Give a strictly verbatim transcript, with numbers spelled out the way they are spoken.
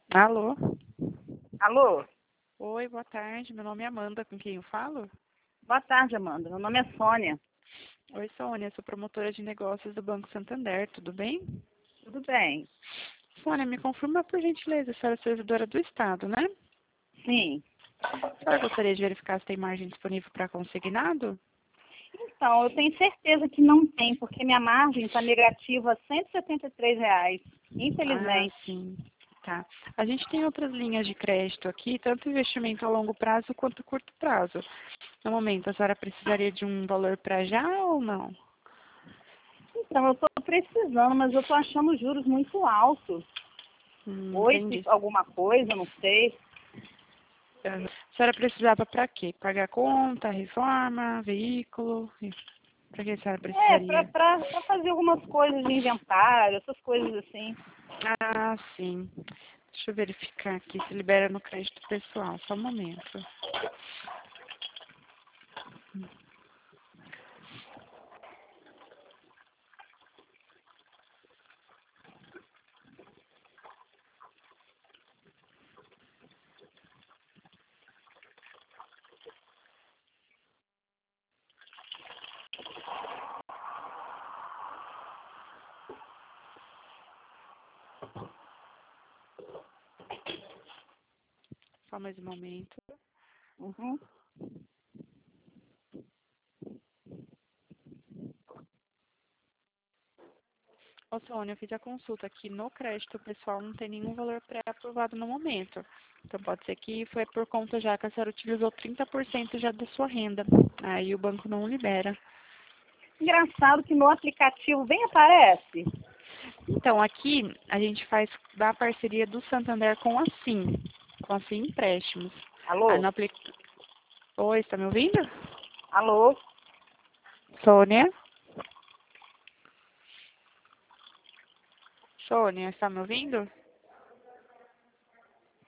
Alô? Alô? Oi, boa tarde. Meu nome é Amanda, com quem eu falo? Boa tarde, Amanda. Meu nome é Sônia. Oi, Sônia, sou promotora de negócios do Banco Santander, tudo bem? Tudo bem? Sônia, me confirma por gentileza, a senhora é servidora do Estado, né? Sim. A senhora gostaria de verificar se tem margem disponível para consignado? Então, eu tenho certeza que não tem, porque minha margem está negativa a cento e setenta e três reais. Ah, Infelizmente. sim. Tá. A gente tem outras linhas de crédito aqui, tanto investimento a longo prazo quanto curto prazo. No momento, a senhora precisaria de um valor para já ou não? Então, eu estou precisando, mas eu estou achando os juros muito altos. Hum, Oito e entendi. alguma coisa, não sei. Aham. A senhora precisava para quê? Pagar conta, reforma, veículo? Para que a senhora É, precisaria? para fazer algumas coisas de inventário, essas coisas assim. Ah, sim. Deixa eu verificar aqui se libera no crédito pessoal. Só um momento. Só mais um momento. Uhum. Ô, Sônia, eu fiz a consulta aqui no crédito pessoal, não tem nenhum valor pré-aprovado no momento. Então pode ser que foi por conta já que a senhora utilizou trinta por cento já da sua renda. Aí o banco não libera. Engraçado que no aplicativo bem aparece. Então, aqui a gente faz da parceria do Santander com a Sim, com a Sim Empréstimos. Aí Alô? no apli... Oi, está me ouvindo? Alô? Sônia? Sônia, está me ouvindo?